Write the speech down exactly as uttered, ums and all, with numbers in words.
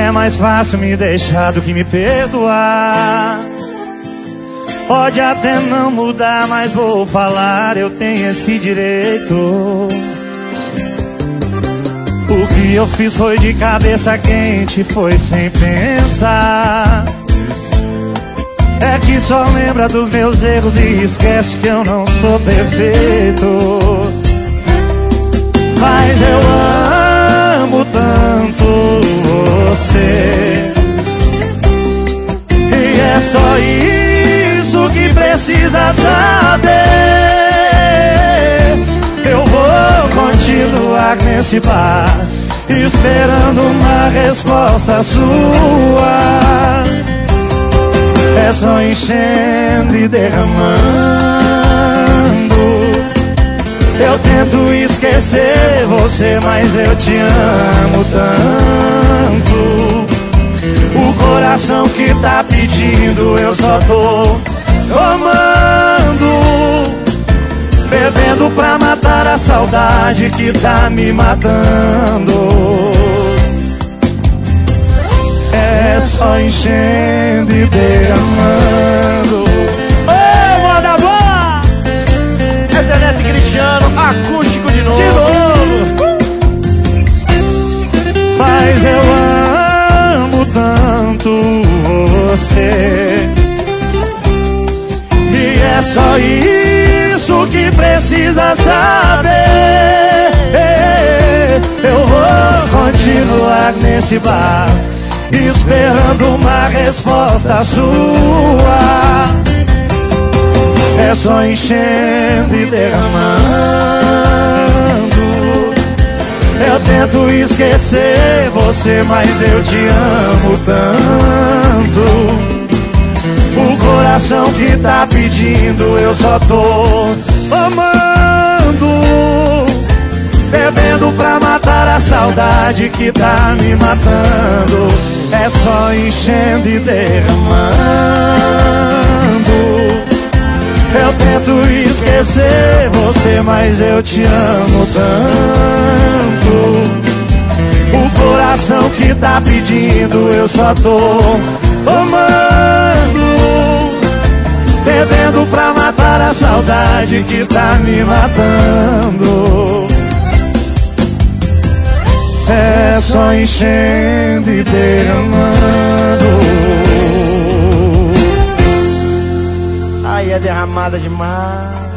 é mais fácil me deixar do que me perdoar. Pode até não mudar, mas vou falar, eu tenho esse direito. O que eu fiz foi de cabeça quente, foi sem pensar. É que só lembra dos meus erros e esquece que eu não sou perfeito. Mas eu amo tanto você, e é só isso que precisa saber. Eu vou continuar nesse bar, esperando uma resposta sua. É só enchendo e derramando. Eu tento esquecer você, mas eu te amo tanto. O coração que tá pedindo, eu só tô tomando, bebendo pra matar a saudade que tá me matando. É só enchendo e derramando. Ô, moda boa! Essa é Neto Cristiano, acústico de novo. De novo. Mas eu amo tanto você, e é só isso que precisa saber. Eu vou continuar nesse bar, esperando uma resposta sua. É só enchendo e derramando. Eu tento esquecer você, mas eu te amo tanto. O coração que tá pedindo, eu só tô amando, bebendo pra matar a saudade que tá me matando. É só enchendo e derramando. Eu tento esquecer você, mas eu te amo tanto. O coração que tá pedindo, eu só tô amando, bebendo pra matar a saudade que tá me matando. É só enchendo e derramando. Aí é derramada demais.